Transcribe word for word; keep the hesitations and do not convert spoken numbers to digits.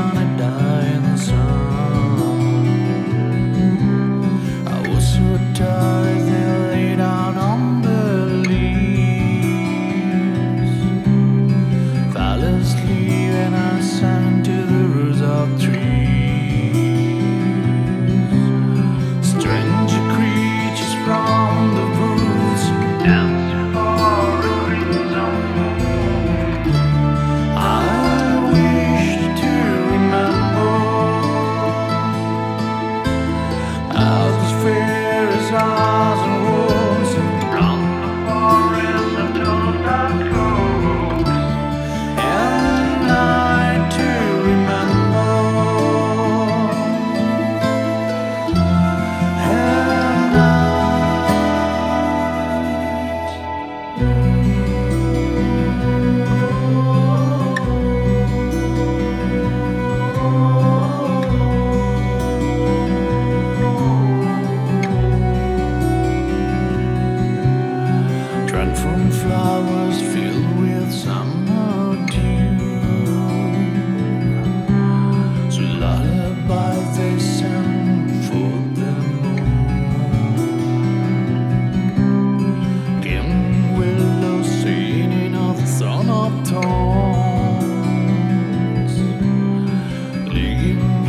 sunny day in the sun. I was so tired they lay down on the leaves. Fell asleep and I sang to the roots of trees. Stranger creatures from the woods dance for the crimson moon. I wish to remember as the spheres eyes and wolves from the forest until dark coast. And I to remember, and I Dread from flowers filled with summer dew. So lullabies they sang for the moon. Dim willows singing of the son of tones, leaning